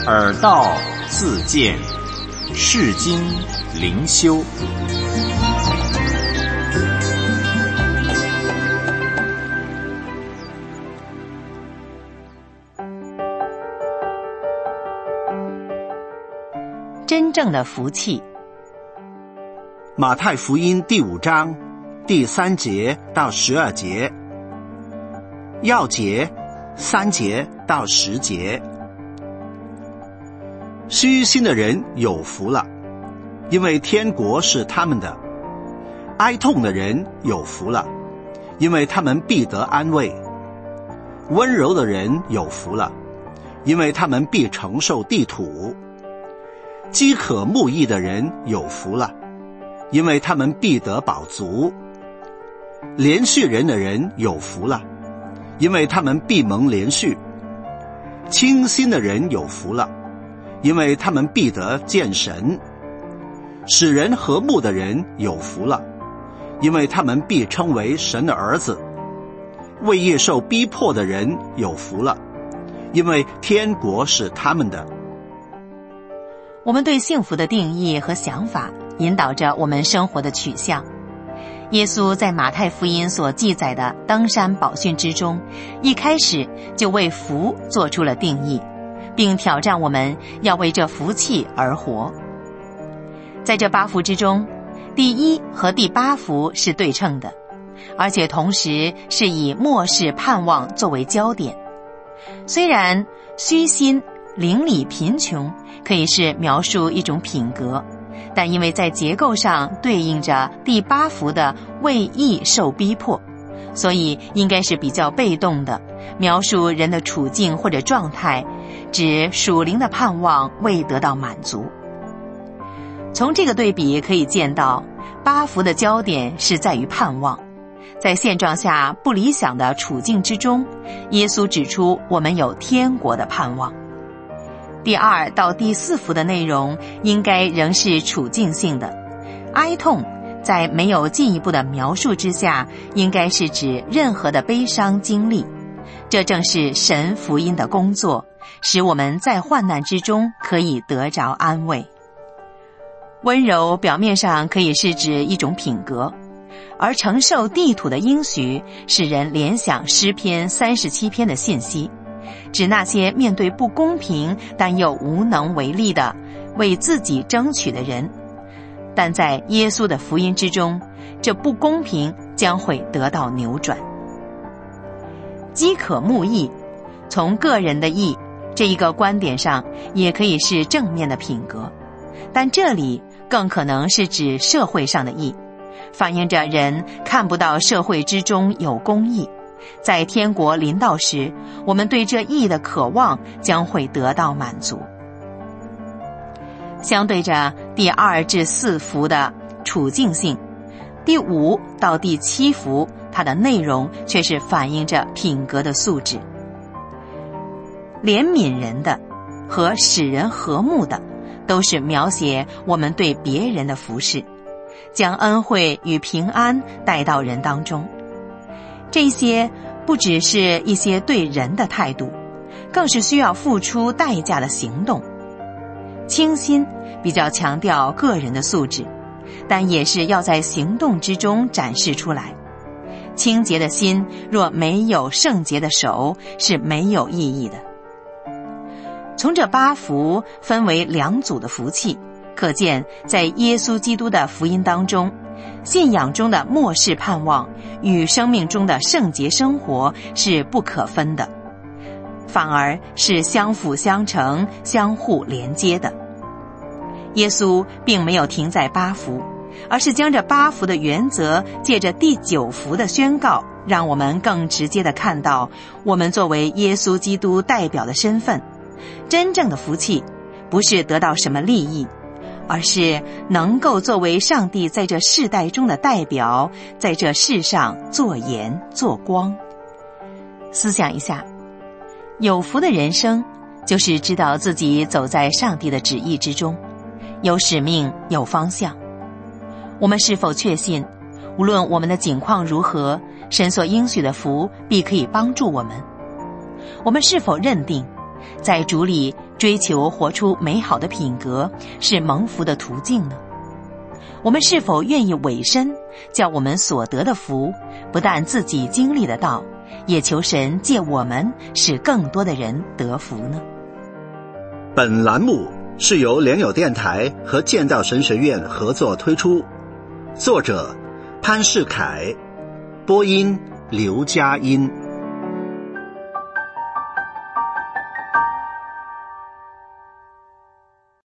耳道自见，世经灵修。 真正的福气。 马太福音第5章第3节到12节，要节3节到10节。虚心的人有福了，因为天国是他们的；哀痛的人有福了，因为他们必得安慰；温柔的人有福了，因为他们必承受地土；饥渴慕义的人有福了，因为他们必得饱足；连续人的人有福了，因为他们必蒙连续；清心的人有福了，因为他们必得见神；使人和睦的人有福了，因为他们必称为神的儿子；为义受逼迫的人有福了，因为天国是他们的。 我们对幸福的定义和想法引导着我们生活的取向。耶稣在马太福音所记载的登山宝训之中，一开始就为福做出了定义，并挑战我们要为这福气而活。在这8福之中，第1和第8福是对称的，而且同时是以末世盼望作为焦点。虽然虚心、邻里贫穷可以是描述一种品格，但因为在结构上对应着第8福的为义受逼迫，所以应该是比较被动的，描述人的处境或者状态，指属灵的盼望未得到满足。从这个对比可以见到，8福的焦点是在于盼望。在现状下不理想的处境之中，耶稣指出我们有天国的盼望。第2到第4福的内容应该仍是处境性的，哀痛在没有进一步的描述之下，应该是指任何的悲伤经历。这正是神福音的工作，使我们在患难之中可以得着安慰。温柔表面上可以是指一种品格，而承受地土的应许使人联想诗篇37篇的信息，指那些面对不公平但又无能为力的为自己争取的人。但在耶稣的福音之中，这不公平将会得到扭转。饥渴慕义，从个人的义这一个观点上也可以是正面的品格，但这里更可能是指社会上的义，反映着人看不到社会之中有公义，在天国临到时，我们对这义的渴望将会得到满足。相对着第2至4福的处境性，第5到第7福它的内容却是反映着品格的素质。怜悯人的和使人和睦的都是描写我们对别人的服侍，将恩惠与平安带到人当中。这些不只是一些对人的态度，更是需要付出代价的行动。清心比较强调个人的素质，但也是要在行动之中展示出来。清洁的心若没有圣洁的手，是没有意义的。从这8福分为2组的福气，可见在耶稣基督的福音当中，信仰中的末世盼望与生命中的圣洁生活是不可分的，反而是相辅相成、相互连接的。耶稣并没有停在8福，而是将这8福的原则借着第9福的宣告，让我们更直接地看到我们作为耶稣基督代表的身份。真正的福气不是得到什么利益，而是能够作为上帝在这世代中的代表，在这世上做盐做光。思想一下，有福的人生就是知道自己走在上帝的旨意之中，有使命，有方向。我们是否确信，无论我们的境况如何，神所应许的福必可以帮助我们？我们是否认定在主里追求活出美好的品格是蒙福的途径呢？我们是否愿意委身，叫我们所得的福不但自己经历得到，也求神借我们使更多的人得福呢？ 本栏目是由联友电台和建道神学院合作推出，作者潘世凯，播音刘佳音。